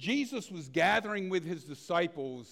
Jesus was gathering with his disciples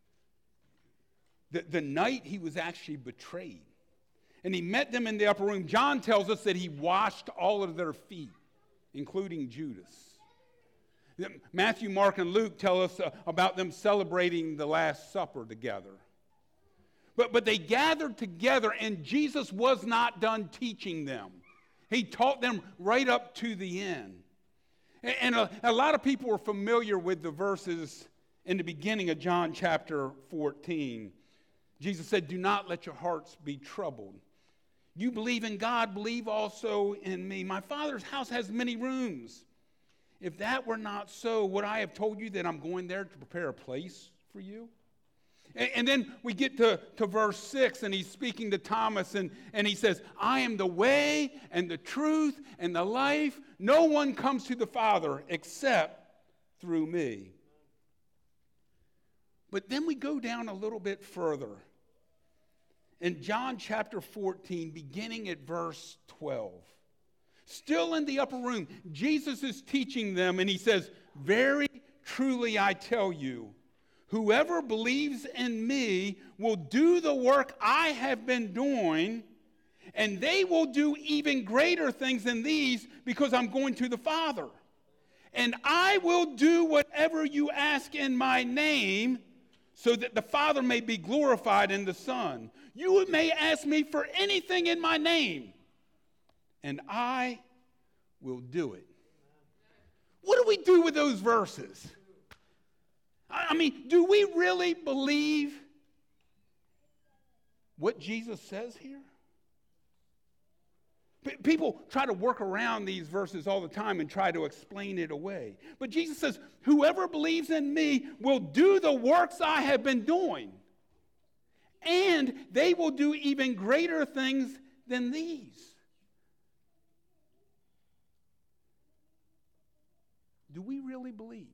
the night he was actually betrayed. And he met them in the upper room. John tells us that he washed all of their feet, including Judas. Matthew, Mark, and Luke tell us about them celebrating the Last Supper together. But they gathered together, and Jesus was not done teaching them. He taught them right up to the end. And a lot of people are familiar with the verses in the beginning of John chapter 14. Jesus said, "Do not let your hearts be troubled. You believe in God, believe also in me. My Father's house has many rooms. If that were not so, would I have told you that I'm going there to prepare a place for you?" And then we get to verse 6, and he's speaking to Thomas, and he says, "I am the way and the truth and the life. No one comes to the Father except through me." But then we go down a little bit further. In John chapter 14, beginning at verse 12. Still in the upper room, Jesus is teaching them, and he says, "Very truly I tell you, whoever believes in me will do the work I have been doing, and they will do even greater things than these because I'm going to the Father. And I will do whatever you ask in my name, so that the Father may be glorified in the Son. You may ask me for anything in my name, and I will do it." What do we do with those verses? I mean, do we really believe what Jesus says here? People try to work around these verses all the time and try to explain it away. But Jesus says, "Whoever believes in me will do the works I have been doing, and they will do even greater things than these." Do we really believe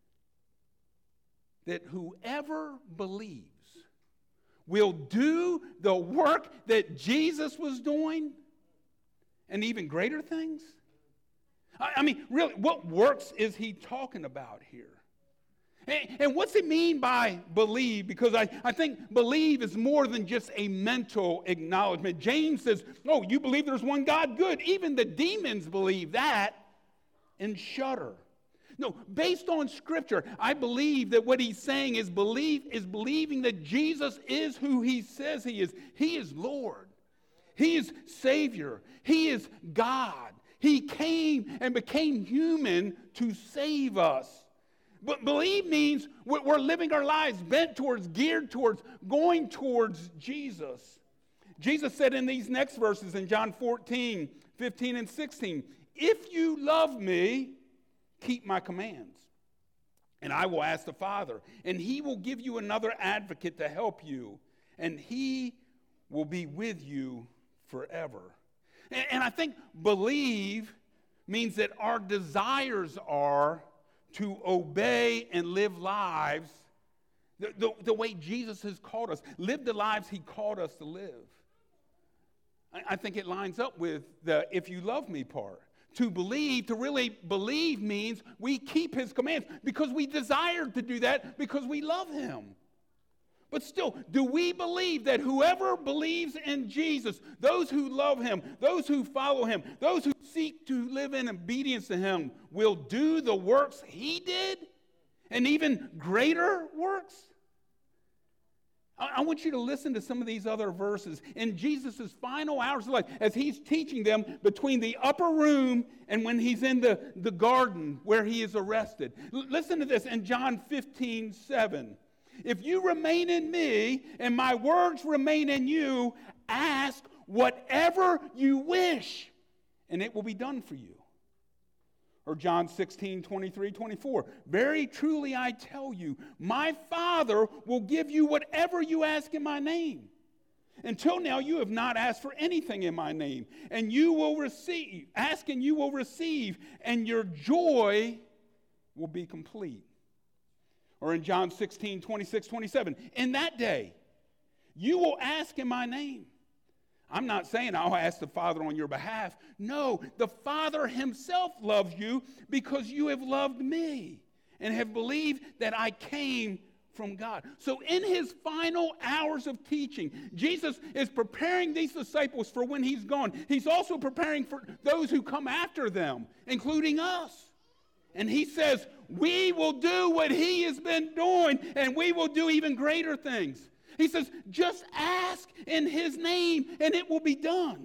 that whoever believes will do the work that Jesus was doing and even greater things? I mean, really, what works is he talking about here? And what's it mean by believe? Because I think believe is more than just a mental acknowledgement. James says, "Oh, you believe there's one God? Good. Even the demons believe that and shudder." No, based on Scripture, I believe that what he's saying is believing that Jesus is who he says he is. He is Lord. He is Savior. He is God. He came and became human to save us. But believe means we're living our lives bent towards, geared towards, going towards Jesus. Jesus said in these next verses in John 14, 15, and 16, "If you love me, keep my commands. And I will ask the Father, and he will give you another advocate to help you, and he will be with you forever." And I think believe means that our desires are to obey and live lives the way Jesus has called us. Live the lives he called us to live. I think it lines up with the "if you love me" part. To believe, to really believe means we keep his commands because we desire to do that because we love him. But still, do we believe that whoever believes in Jesus, those who love him, those who follow him, those who seek to live in obedience to him, will do the works he did and even greater works? I want you to listen to some of these other verses. In Jesus' final hours of life, as he's teaching them between the upper room and when he's in the garden where he is arrested. Listen to this in John 15:7. "If you remain in me and my words remain in you, ask whatever you wish, and it will be done for you." Or John 16:23-24. "Very truly I tell you, my Father will give you whatever you ask in my name. Until now you have not asked for anything in my name, and you will receive, ask and you will receive, and your joy will be complete." Or in John 16:26-27. "In that day you will ask in my name." I'm not saying I'll ask the Father on your behalf. No, the Father himself loves you because you have loved me and have believed that I came from God. So in his final hours of teaching, Jesus is preparing these disciples for when he's gone. He's also preparing for those who come after them, including us. And he says, we will do what he has been doing, and we will do even greater things. He says, just ask in his name, and it will be done.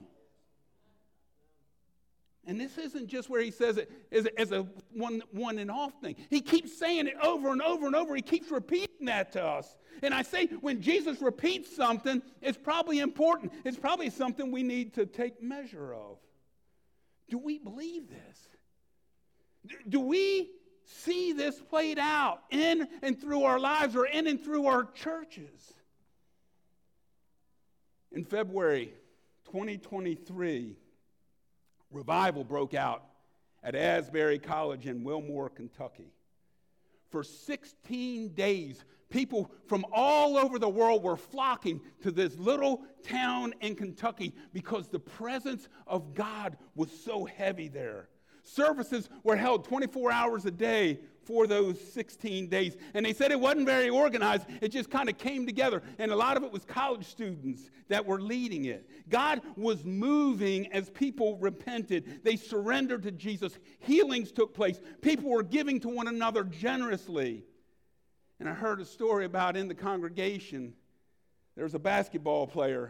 And this isn't just where he says it as a one and off thing. He keeps saying it over and over and over. He keeps repeating that to us. And I say, when Jesus repeats something, it's probably important. It's probably something we need to take measure of. Do we believe this? Do we see this played out in and through our lives, or in and through our churches? In February 2023, revival broke out at Asbury College in Wilmore, Kentucky. For 16 days, people from all over the world were flocking to this little town in Kentucky because the presence of God was so heavy there. Services were held 24 hours a day for those 16 days. And they said it wasn't very organized. It just kind of came together. And a lot of it was college students that were leading it. God was moving as people repented. They surrendered to Jesus. Healings took place. People were giving to one another generously. And I heard a story about in the congregation, there was a basketball player.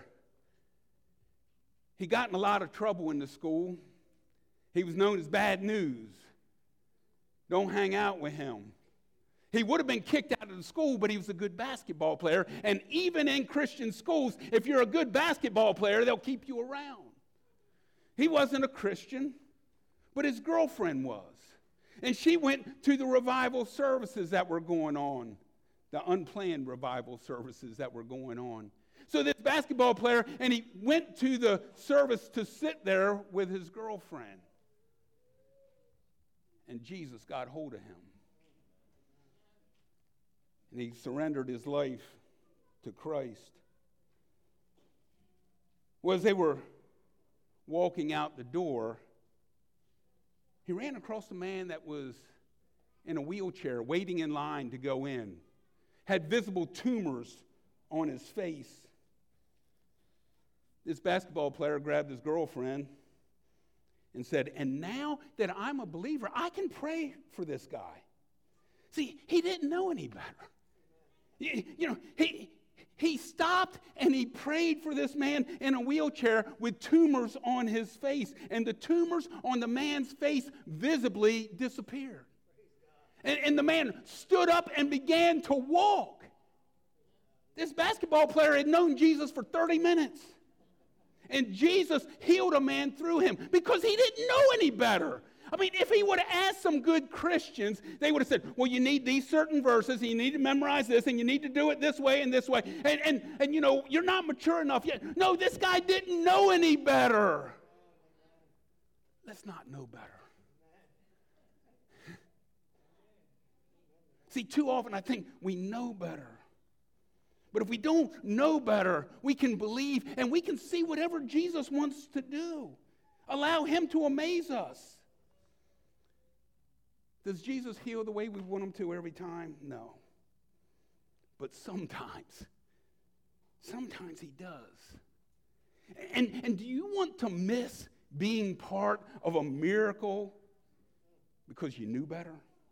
He got in a lot of trouble in the school. He was known as bad news. Don't hang out with him. He would have been kicked out of the school, but he was a good basketball player. And even in Christian schools, if you're a good basketball player, they'll keep you around. He wasn't a Christian, but his girlfriend was. And she went to the revival services that were going on, the unplanned revival services that were going on. So this basketball player, and he went to the service to sit there with his girlfriend. And Jesus got hold of him. And he surrendered his life to Christ. Well, as they were walking out the door, he ran across a man that was in a wheelchair waiting in line to go in. Had visible tumors on his face. This basketball player grabbed his girlfriend and said, and now that I'm a believer, I can pray for this guy. See, he didn't know any better. You know, he stopped and he prayed for this man in a wheelchair with tumors on his face. And the tumors on the man's face visibly disappeared. And the man stood up and began to walk. This basketball player had known Jesus for 30 minutes. And Jesus healed a man through him because he didn't know any better. I mean, if he would have asked some good Christians, they would have said, well, you need these certain verses, and you need to memorize this, and you need to do it this way and this way. And you know, you're not mature enough yet. No, this guy didn't know any better. Let's not know better. See, too often I think we know better. But if we don't know better, we can believe and we can see whatever Jesus wants to do. Allow him to amaze us. Does Jesus heal the way we want him to every time? No. But sometimes he does. And do you want to miss being part of a miracle because you knew better?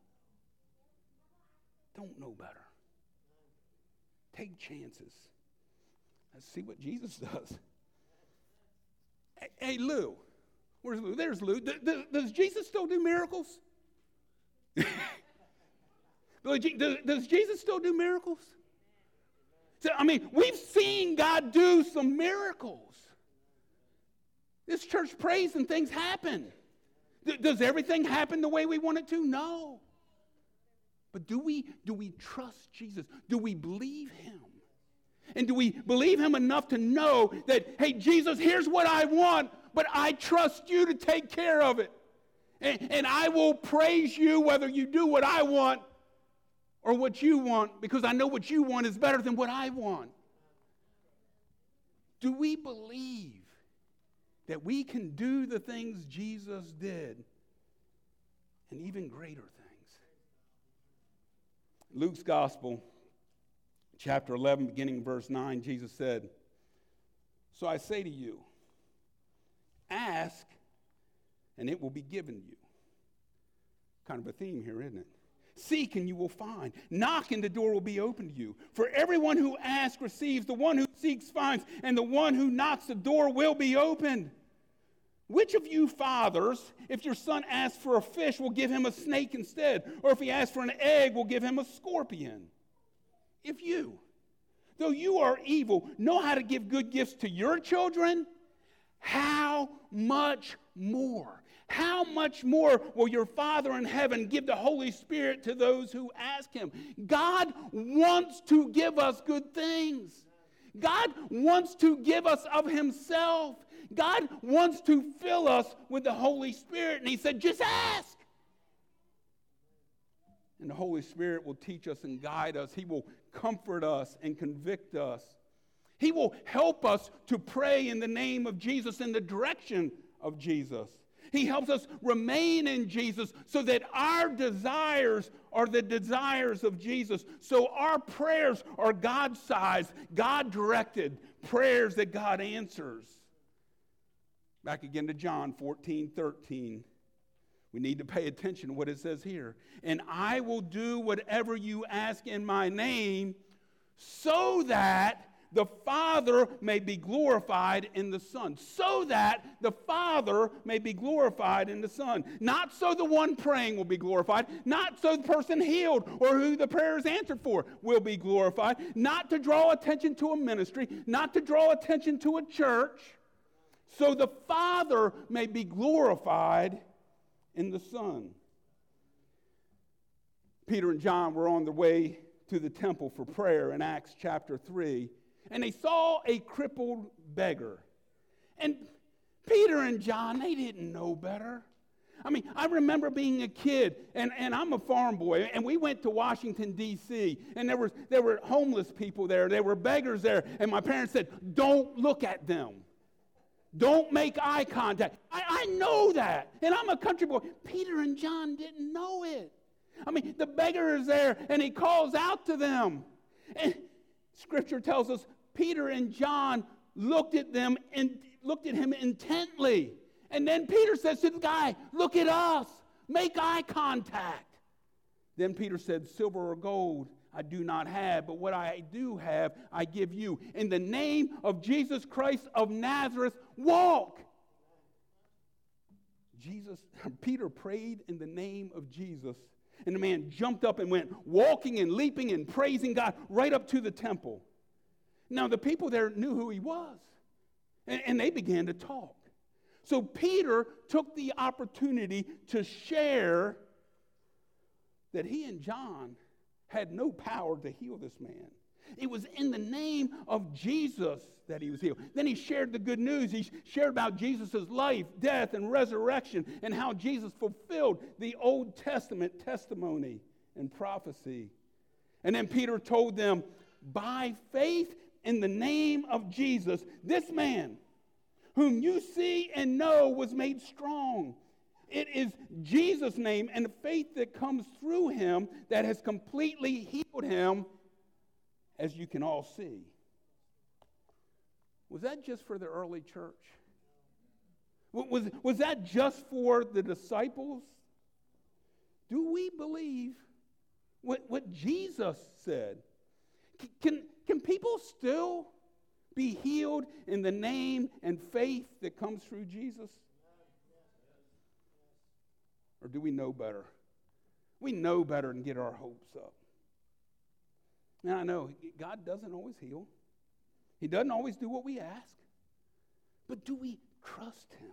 Don't know better. Take chances. Let's see what Jesus does. Hey, Lou. Where's Lou? There's Lou. Does Jesus still do miracles? Does Jesus still do miracles? So, I mean, we've seen God do some miracles. This church prays and things happen. Does everything happen the way we want it to? No. But do we trust Jesus? Do we believe him? And do we believe him enough to know that, hey, Jesus, here's what I want, but I trust you to take care of it. And I will praise you whether you do what I want or what you want, because I know what you want is better than what I want. Do we believe that we can do the things Jesus did and even greater things? Luke's Gospel, chapter 11, beginning verse 9, Jesus said, "So I say to you, ask, and it will be given you." Kind of a theme here, isn't it? Seek, and you will find. Knock, and the door will be opened to you. For everyone who asks receives, the one who seeks finds, and the one who knocks, the door will be opened. Which of you fathers, if your son asks for a fish, will give him a snake instead? Or if he asks for an egg, will give him a scorpion? If you, though you are evil, know how to give good gifts to your children, how much more? How much more will your Father in heaven give the Holy Spirit to those who ask him? God wants to give us good things. God wants to give us of himself. God wants to fill us with the Holy Spirit. And he said, just ask. And the Holy Spirit will teach us and guide us. He will comfort us and convict us. He will help us to pray in the name of Jesus, in the direction of Jesus. He helps us remain in Jesus so that our desires are the desires of Jesus. So our prayers are God-sized, God-directed prayers that God answers. Back again to John 14:13. We need to pay attention to what it says here. And I will do whatever you ask in my name, so that the Father may be glorified in the Son. So that the Father may be glorified in the Son. Not so the one praying will be glorified. Not so the person healed or who the prayer is answered for will be glorified. Not to draw attention to a ministry. Not to draw attention to a church. So the Father may be glorified in the Son. Peter and John were on their way to the temple for prayer in Acts chapter 3. And they saw a crippled beggar. And Peter and John, they didn't know better. I mean, I remember being a kid, and I'm a farm boy, and we went to Washington, D.C., and there were homeless people there. There were beggars there, and my parents said, don't look at them. Don't make eye contact. I know that, and I'm a country boy. Peter and John didn't know it. I mean, the beggar is there, and he calls out to them. And Scripture tells us Peter and John looked at him intently. And then Peter says to the guy, look at us. Make eye contact. Then Peter said, silver or gold I do not have, but what I do have, I give you. In the name of Jesus Christ of Nazareth, walk. Peter prayed in the name of Jesus. And the man jumped up and went walking and leaping and praising God right up to the temple. Now, the people there knew who he was, and they began to talk. So Peter took the opportunity to share that he and John had no power to heal this man. It was in the name of Jesus that he was healed. Then he shared the good news. He shared about Jesus' life, death, and resurrection, and how Jesus fulfilled the Old Testament testimony and prophecy. And then Peter told them, by faith in the name of Jesus, this man, whom you see and know, was made strong. It is Jesus' name and the faith that comes through him that has completely healed him, as you can all see. Was that just for the early church? Was that just for the disciples? Do we believe what Jesus said? Can people still be healed in the name and faith that comes through Jesus? Or do we know better? We know better and get our hopes up. Now, I know God doesn't always heal. He doesn't always do what we ask. But do we trust him?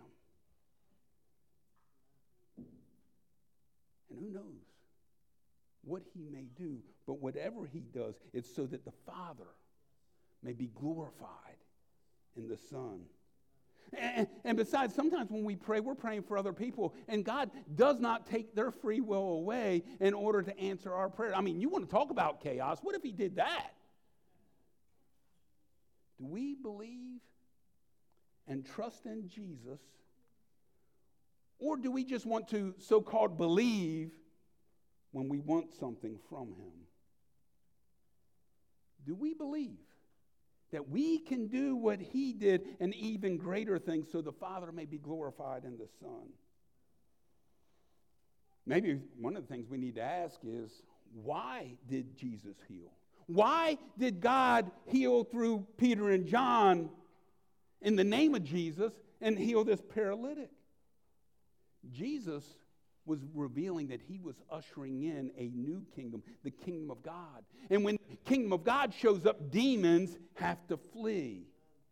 And who knows what he may do. But whatever he does, it's so that the Father may be glorified in the Son. And besides, sometimes when we pray, we're praying for other people, and God does not take their free will away in order to answer our prayer. I mean, you want to talk about chaos. What if he did that? Do we believe and trust in Jesus, or do we just want to so-called believe when we want something from him? Do we believe that we can do what he did and even greater things so the Father may be glorified in the Son? Maybe one of the things we need to ask is, why did Jesus heal? Why did God heal through Peter and John in the name of Jesus and heal this paralytic? Jesus was revealing that he was ushering in a new kingdom, the kingdom of God. And when the kingdom of God shows up, demons have to flee.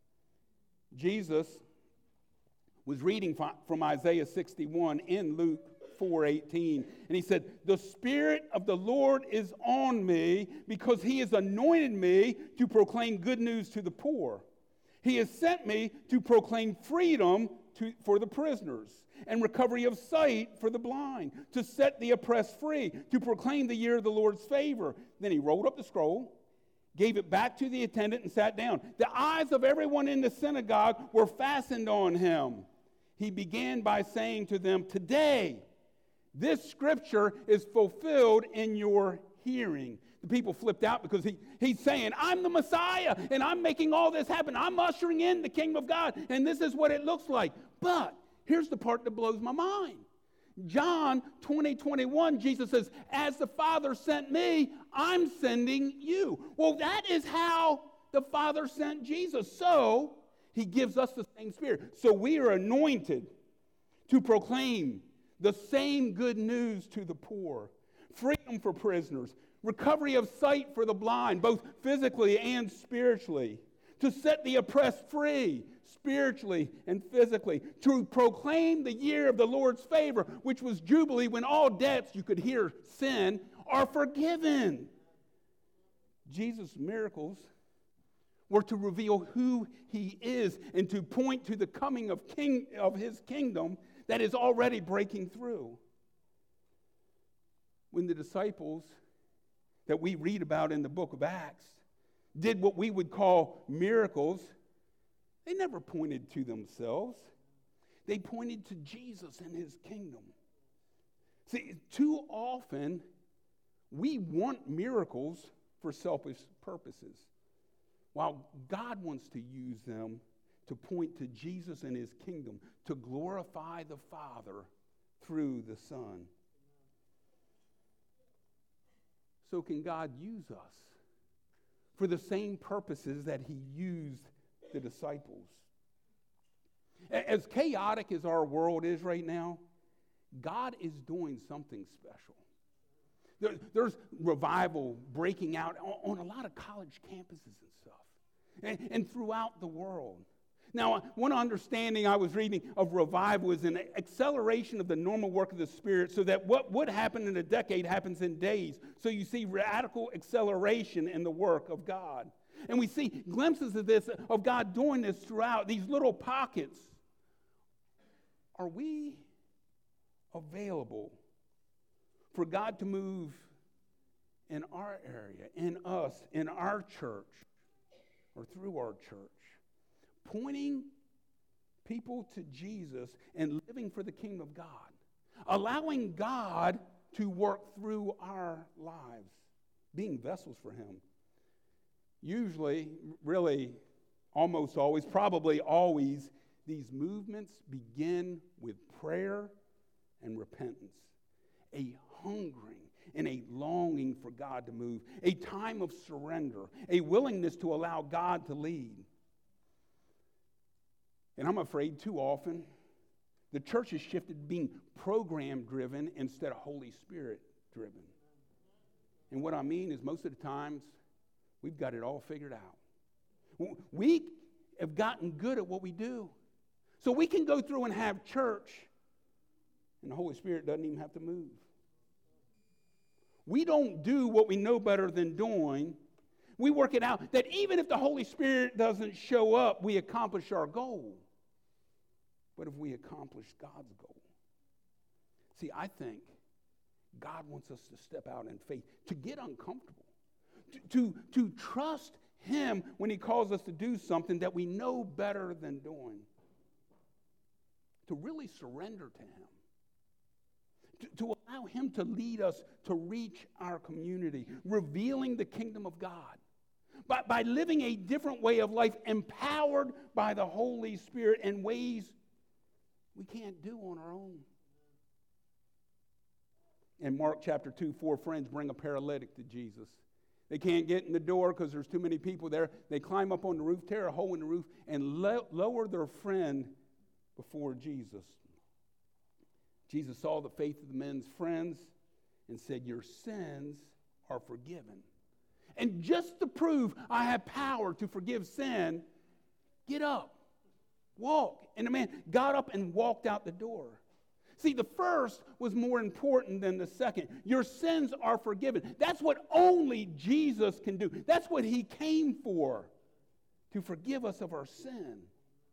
Jesus was reading from Isaiah 61 in Luke 4:18, and he said, "The Spirit of the Lord is on me because he has anointed me to proclaim good news to the poor. He has sent me to proclaim freedom for the prisoners and recovery of sight for the blind, to set the oppressed free, to proclaim the year of the Lord's favor." Then he rolled up the scroll, gave it back to the attendant, and sat down. The eyes of everyone in the synagogue were fastened on him. He began by saying to them, "Today, this scripture is fulfilled in your hearing." The people flipped out because he's saying, "I'm the Messiah, and I'm making all this happen. I'm ushering in the kingdom of God, and this is what it looks like." But here's the part that blows my mind. John 20:21, Jesus says, "As the Father sent me, I'm sending you." Well, that is how the Father sent Jesus. So he gives us the same Spirit. So we are anointed to proclaim the same good news to the poor, freedom for prisoners, recovery of sight for the blind, both physically and spiritually, to set the oppressed free, spiritually and physically, to proclaim the year of the Lord's favor, which was Jubilee, when all debts, you could hear sin, are forgiven. Jesus' miracles were to reveal who he is and to point to the coming of his kingdom that is already breaking through. When the disciples that we read about in the book of Acts did what we would call miracles, they never pointed to themselves. They pointed to Jesus and his kingdom. See, too often we want miracles for selfish purposes, while God wants to use them to point to Jesus and his kingdom, to glorify the Father through the Son. So can God use us for the same purposes that he used the disciples? As chaotic as our world is right now, God is doing something special. There's revival breaking out on a lot of college campuses and stuff, and throughout the world. Now, one understanding I was reading of revival is an acceleration of the normal work of the Spirit, so that what would happen in a decade happens in days. So you see radical acceleration in the work of God. And we see glimpses of this, of God doing this throughout these little pockets. Are we available for God to move in our area, in us, in our church, or through our church? Pointing people to Jesus and living for the kingdom of God. Allowing God to work through our lives. Being vessels for him. Usually, really, almost always, probably always, these movements begin with prayer and repentance. A hungering and a longing for God to move. A time of surrender. A willingness to allow God to lead. And I'm afraid too often the church has shifted to being program-driven instead of Holy Spirit-driven. And what I mean is most of the times we've got it all figured out. We have gotten good at what we do. So we can go through and have church and the Holy Spirit doesn't even have to move. We don't do what we know better than doing. We work it out that even if the Holy Spirit doesn't show up, we accomplish our goal. But if we accomplish God's goal? See, I think God wants us to step out in faith, to get uncomfortable, to trust him when he calls us to do something that we know better than doing, to really surrender to him, to allow him to lead us to reach our community, revealing the kingdom of God. by living a different way of life, empowered by the Holy Spirit in ways we can't do on our own. In Mark chapter 2, 4 friends bring a paralytic to Jesus. They can't get in the door because there's too many people there. They climb up on the roof, tear a hole in the roof, and lower their friend before Jesus. Jesus saw the faith of the men's friends and said, "Your sins are forgiven." And just to prove I have power to forgive sin, get up, walk. And the man got up and walked out the door. See, the first was more important than the second. Your sins are forgiven. That's what only Jesus can do. That's what he came for, to forgive us of our sin.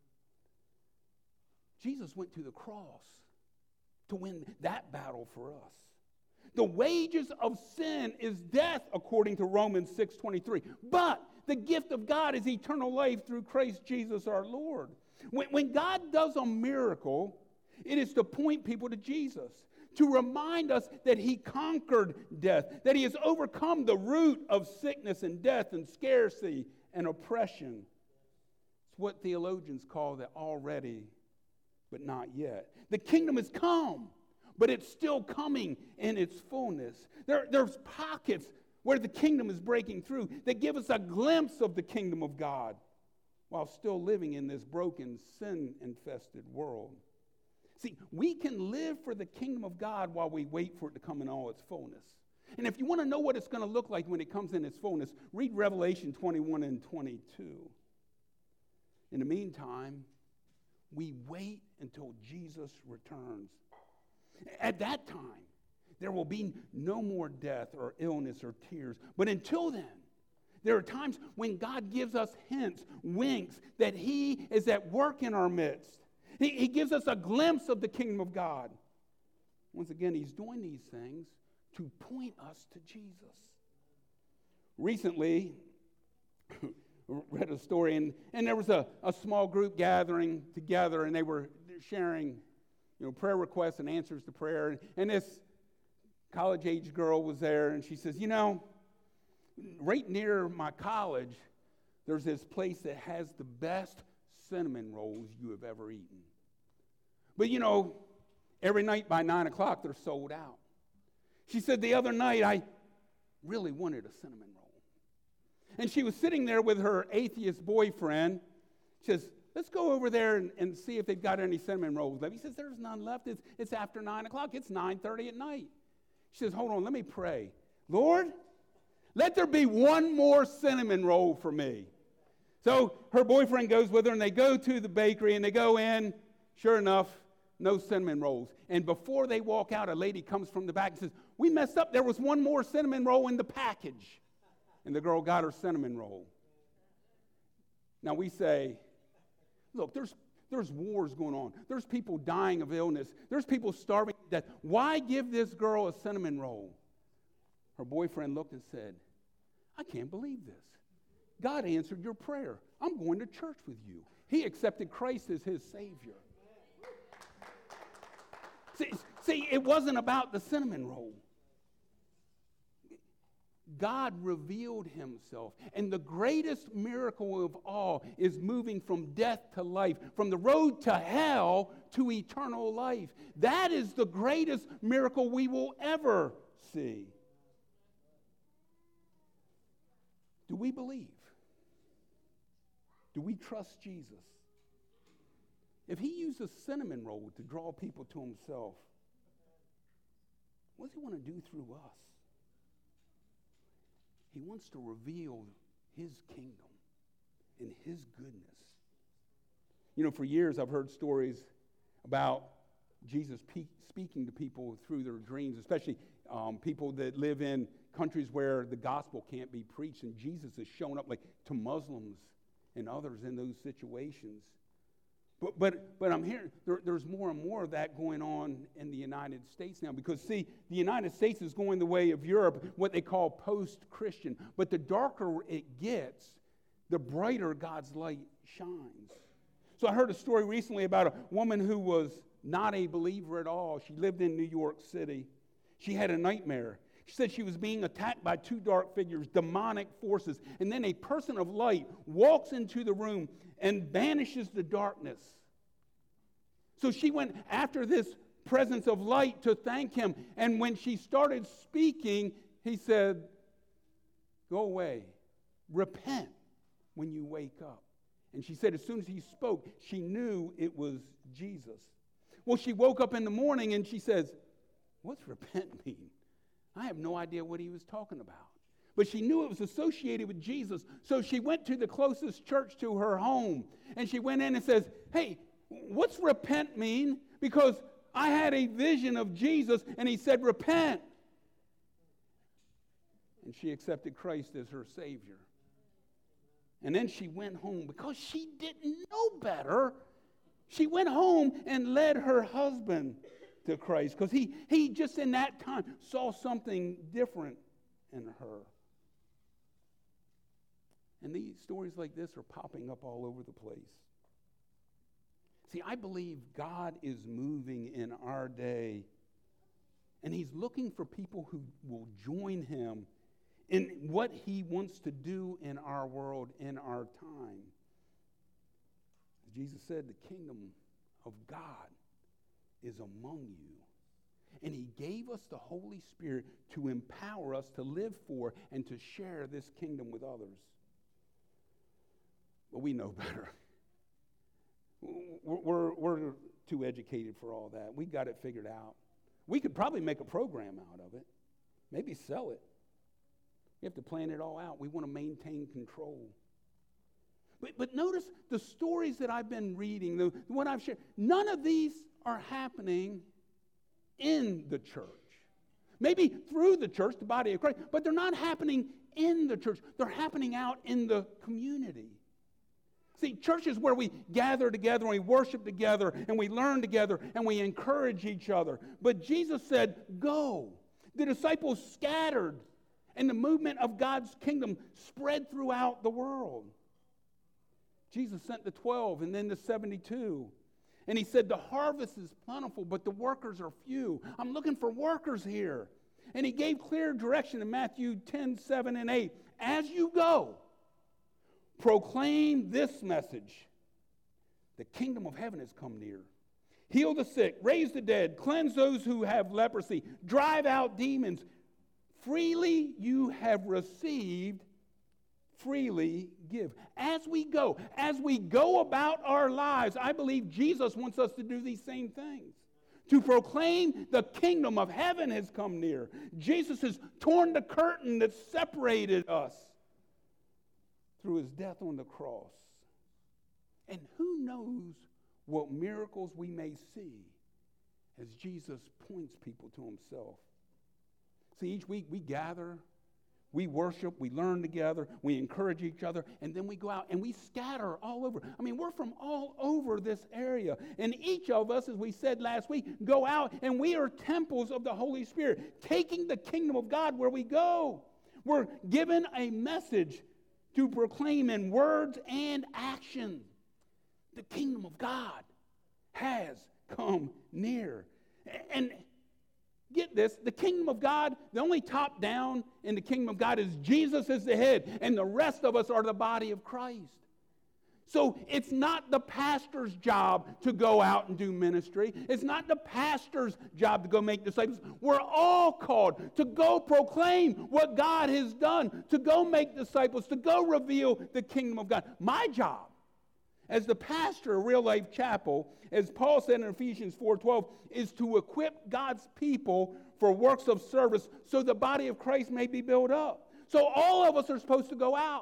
Jesus went to the cross to win that battle for us. The wages of sin is death, according to Romans 6:23. But the gift of God is eternal life through Christ Jesus our Lord. When God does a miracle, it is to point people to Jesus, to remind us that he conquered death, that he has overcome the root of sickness and death and scarcity and oppression. It's what theologians call the already, but not yet. The kingdom has come, but it's still coming in its fullness. There's pockets where the kingdom is breaking through that give us a glimpse of the kingdom of God while still living in this broken, sin-infested world. See, we can live for the kingdom of God while we wait for it to come in all its fullness. And if you want to know what it's going to look like when it comes in its fullness, read Revelation 21 and 22. In the meantime, we wait until Jesus returns. At that time, there will be no more death or illness or tears. But until then, there are times when God gives us hints, winks, that he is at work in our midst. He gives us a glimpse of the kingdom of God. Once again, he's doing these things to point us to Jesus. Recently, read a story, and there was a small group gathering together, and they were sharing, prayer requests and answers to prayer. And this college-age girl was there, and she says, right near my college, there's this place that has the best cinnamon rolls you have ever eaten. But every night by 9 o'clock, they're sold out. She said, the other night, I really wanted a cinnamon roll. And she was sitting there with her atheist boyfriend. She says, let's go over there and see if they've got any cinnamon rolls left. He says, there's none left. It's after 9 o'clock. It's 9:30 at night. She says, hold on, let me pray. Lord, let there be one more cinnamon roll for me. So her boyfriend goes with her, and they go to the bakery, and they go in. Sure enough, no cinnamon rolls. And before they walk out, a lady comes from the back and says, we messed up. There was one more cinnamon roll in the package. And the girl got her cinnamon roll. Now we say, look, there's wars going on. There's people dying of illness. There's people starving to death. Why give this girl a cinnamon roll? Her boyfriend looked and said, I can't believe this. God answered your prayer. I'm going to church with you. He accepted Christ as his Savior. See, it wasn't about the cinnamon roll. God revealed himself. And the greatest miracle of all is moving from death to life, from the road to hell to eternal life. That is the greatest miracle we will ever see. Do we believe? Do we trust Jesus? If he used a cinnamon roll to draw people to himself, what does he want to do through us? He wants to reveal his kingdom and his goodness. For years I've heard stories about Jesus speaking to people through their dreams, especially people that live in countries where the gospel can't be preached, and Jesus has shown up like to Muslims and others in those situations. But I'm hearing there's more and more of that going on in the United States now, because, see, the United States is going the way of Europe, what they call post-Christian. But the darker it gets, the brighter God's light shines. So I heard a story recently about a woman who was not a believer at all. She lived in New York City. She had a nightmare. She said she was being attacked by two dark figures, demonic forces. And then a person of light walks into the room and banishes the darkness. So she went after this presence of light to thank him. And when she started speaking, he said, "Go away. Repent when you wake up." And she said as soon as he spoke, she knew it was Jesus. Well, she woke up in the morning and she says, "What's repent mean? I have no idea what he was talking about." But she knew it was associated with Jesus. So she went to the closest church to her home. And she went in and says, "Hey, what's repent mean? Because I had a vision of Jesus and he said, repent." And she accepted Christ as her Savior. And then she went home because she didn't know better. She went home and led her husband to Christ because he just in that time saw something different in her. And these stories like this are popping up all over the place. See, I believe God is moving in our day, and he's looking for people who will join him in what he wants to do in our world, in our time. Jesus said, "The kingdom of God is among you." And he gave us the Holy Spirit to empower us to live for and to share this kingdom with others. But we know better. We're too educated for all that. We got it figured out. We could probably make a program out of it. Maybe sell it. We have to plan it all out. We want to maintain control. But notice the stories that I've been reading, the one I've shared, none of these are happening in the church. Maybe through the church, the body of Christ, but they're not happening in the church. They're happening out in the community. See, church is where we gather together and we worship together and we learn together and we encourage each other. But Jesus said, "Go." The disciples scattered and the movement of God's kingdom spread throughout the world. Jesus sent the 12 and then the 72. And he said, "The harvest is plentiful, but the workers are few. I'm looking for workers here." And he gave clear direction in Matthew 10, 7, and 8. "As you go, proclaim this message. The kingdom of heaven has come near. Heal the sick, raise the dead, cleanse those who have leprosy, drive out demons. Freely you have received, freely give." As we go about our lives, I believe Jesus wants us to do these same things. To proclaim the kingdom of heaven has come near. Jesus has torn the curtain that separated us through his death on the cross. And who knows what miracles we may see as Jesus points people to himself. See, each week we gather, we worship, we learn together, we encourage each other, and then we go out and we scatter all over. I mean, we're from all over this area. And each of us, as we said last week, go out and we are temples of the Holy Spirit, taking the kingdom of God where we go. We're given a message to proclaim in words and action. The kingdom of God has come near. And get this, the kingdom of God, the only top down in the kingdom of God is Jesus is the head, and the rest of us are the body of Christ. So it's not the pastor's job to go out and do ministry. It's not the pastor's job to go make disciples. We're all called to go proclaim what God has done, to go make disciples, to go reveal the kingdom of God. My job as the pastor of Real Life Chapel, as Paul said in Ephesians 4:12, is to equip God's people for works of service so the body of Christ may be built up. So all of us are supposed to go out,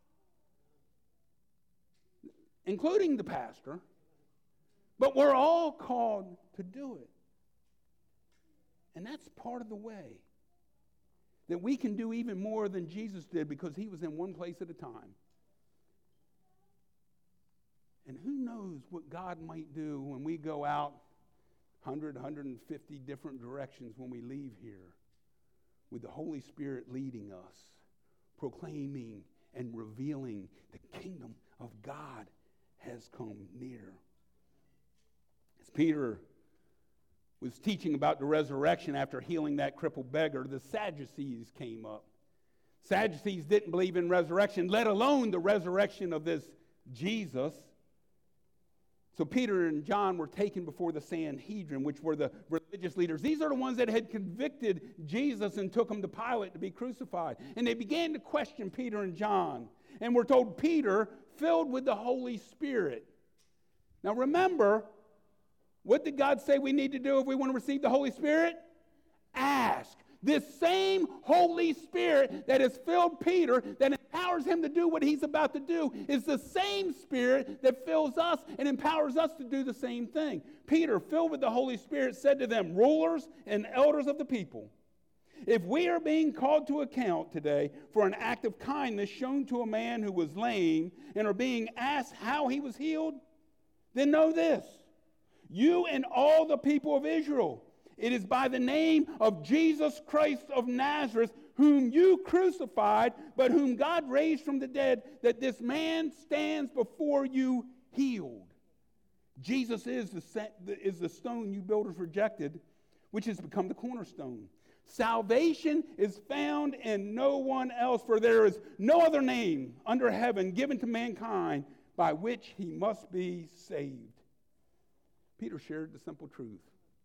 including the pastor, but we're all called to do it. And that's part of the way that we can do even more than Jesus did because he was in one place at a time. And who knows what God might do when we go out 100, 150 different directions when we leave here with the Holy Spirit leading us, proclaiming and revealing the kingdom of God has come near. As Peter was teaching about the resurrection after healing that crippled beggar, the Sadducees came up. Sadducees didn't believe in resurrection, let alone the resurrection of this Jesus. So Peter and John were taken before the Sanhedrin, which were the religious leaders. These are the ones that had convicted Jesus and took him to Pilate to be crucified. And they began to question Peter and John. And we're told Peter, filled with the Holy Spirit. Now remember, what did God say we need to do if we want to receive the Holy Spirit? Ask. This same Holy Spirit that has filled Peter, that empowers him to do what he's about to do, is the same Spirit that fills us and empowers us to do the same thing. Peter, filled with the Holy Spirit, said to them, rulers and elders of the people, if we are being called to account today for an act of kindness shown to a man who was lame and are being asked how he was healed, then know this, you and all the people of Israel, it is by the name of Jesus Christ of Nazareth, whom you crucified, but whom God raised from the dead, that this man stands before you healed. Jesus is the stone you builders rejected, which has become the cornerstone. Salvation is found in no one else, for there is no other name under heaven given to mankind by which he must be saved. Peter shared the simple truth.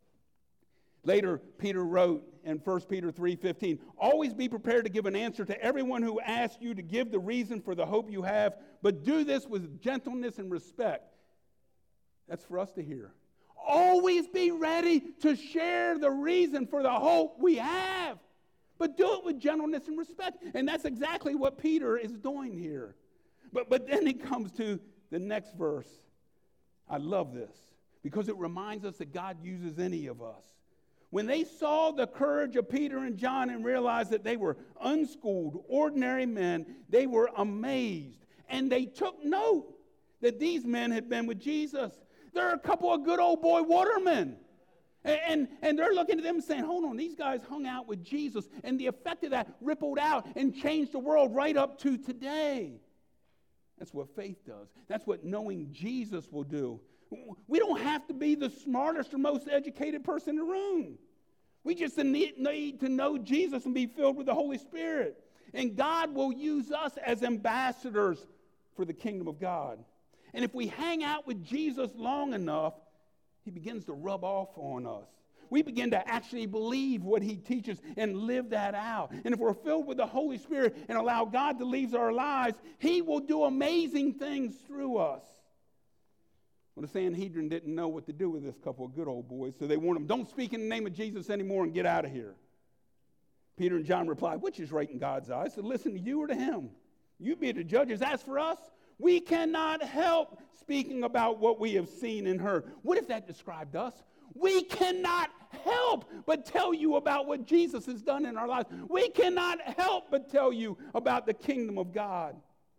Later, Peter wrote in 1 Peter 3:15, always be prepared to give an answer to everyone who asks you to give the reason for the hope you have, but do this with gentleness and respect. That's for us to hear. Always be ready to share the reason for the hope we have, but do it with gentleness and respect. And that's exactly what Peter is doing here. But then it comes to the next verse. I love this because it reminds us that God uses any of us. When they saw the courage of Peter and John and realized that they were unschooled, ordinary men, they were amazed. And they took note that these men had been with Jesus. They're a couple of good old boy watermen. And they're looking at them saying, hold on, these guys hung out with Jesus. And the effect of that rippled out and changed the world right up to today. That's what faith does. That's what knowing Jesus will do. We don't have to be the smartest or most educated person in the room. We just need to know Jesus and be filled with the Holy Spirit. And God will use us as ambassadors for the kingdom of God. And if we hang out with Jesus long enough, he begins to rub off on us. We begin to actually believe what he teaches and live that out. And if we're filled with the Holy Spirit and allow God to lead our lives, he will do amazing things through us. Well, the Sanhedrin didn't know what to do with this couple of good old boys, so they warned them, don't speak in the name of Jesus anymore and get out of here. Peter and John replied, which is right in God's eyes, to listen to you or to him? You be the judges. As for us, we cannot help speaking about what we have seen and heard. What if that described us? We cannot help but tell you about what Jesus has done in our lives. We cannot help but tell you about the kingdom of God.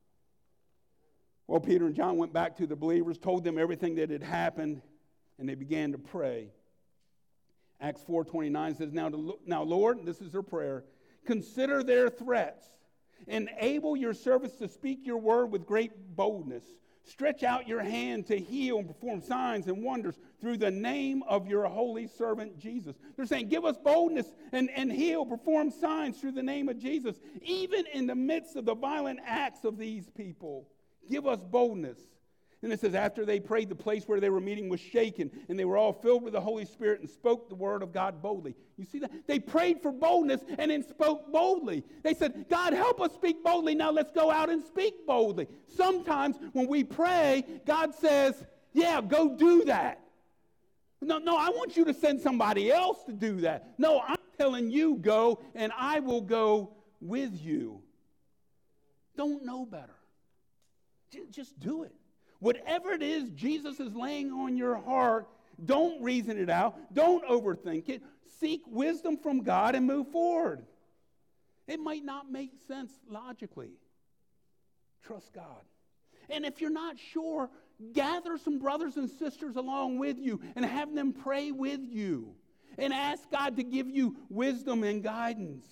Well, Peter and John went back to the believers, told them everything that had happened, and they began to pray. Acts 4:29 says, Now, Lord, this is their prayer, consider their threats. Enable your servants to speak your word with great boldness. Stretch out your hand to heal and perform signs and wonders through the name of your holy servant Jesus. They're saying, give us boldness and heal, perform signs through the name of Jesus, even in the midst of the violent acts of these people. Give us boldness. And it says, after they prayed, the place where they were meeting was shaken, and they were all filled with the Holy Spirit and spoke the word of God boldly. You see that? They prayed for boldness and then spoke boldly. They said, God, help us speak boldly. Now let's go out and speak boldly. Sometimes when we pray, God says, yeah, go do that. No, I want you to send somebody else to do that. No, I'm telling you, go, and I will go with you. Don't know better. Just do it. Whatever it is Jesus is laying on your heart, don't reason it out. Don't overthink it. Seek wisdom from God and move forward. It might not make sense logically. Trust God. And if you're not sure, gather some brothers and sisters along with you and have them pray with you. And ask God to give you wisdom and guidance.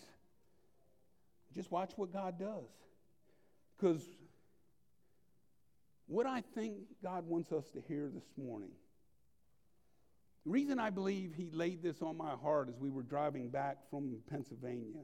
Just watch what God does. Because what I think God wants us to hear this morning, The reason I believe he laid this on my heart as we were driving back from Pennsylvania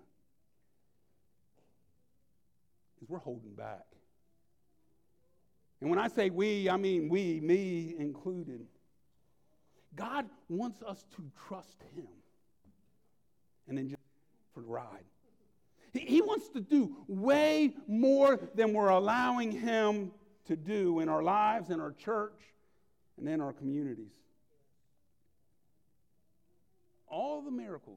is we're holding back. And when I say we, I mean we, me included. God wants us to trust him and then just for the ride. He wants to do way more than we're allowing him to do in our lives, in our church, and in our communities. All the miracles,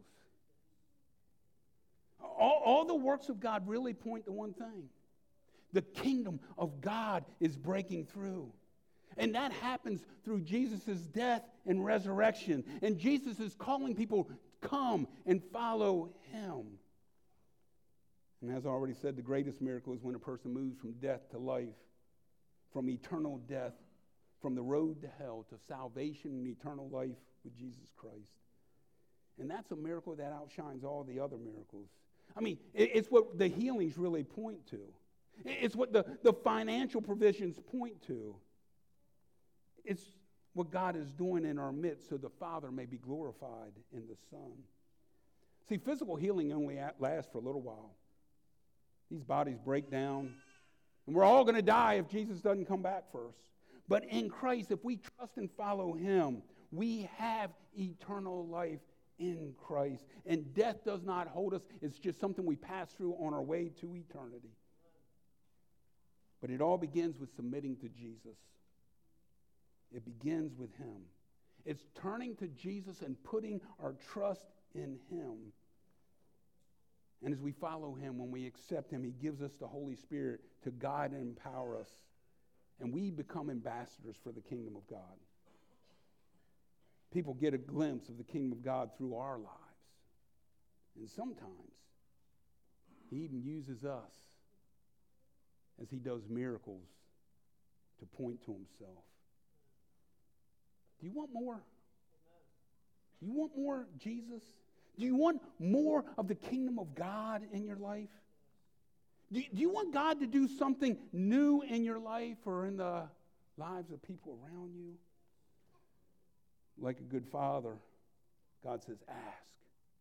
all the works of God really point to one thing. The kingdom of God is breaking through. And that happens through Jesus' death and resurrection. And Jesus is calling people, come and follow him. And as I already said, the greatest miracle is when a person moves from death to life, from eternal death, from the road to hell to salvation and eternal life with Jesus Christ. And that's a miracle that outshines all the other miracles. I mean, it's what the healings really point to. It's what the financial provisions point to. It's what God is doing in our midst so the Father may be glorified in the Son. See, physical healing only lasts for a little while. These bodies break down, and we're all going to die if Jesus doesn't come back first. But in Christ, if we trust and follow him, we have eternal life in Christ. And death does not hold us. It's just something we pass through on our way to eternity. But it all begins with submitting to Jesus. It begins with him. It's turning to Jesus and putting our trust in him. And as we follow him, when we accept him, he gives us the Holy Spirit to guide and empower us. And we become ambassadors for the kingdom of God. People get a glimpse of the kingdom of God through our lives. And sometimes he even uses us as he does miracles to point to himself. Do you want more? Do you want more Jesus? Do you want more of the kingdom of God in your life? Do you want God to do something new in your life or in the lives of people around you? Like a good father, God says, ask.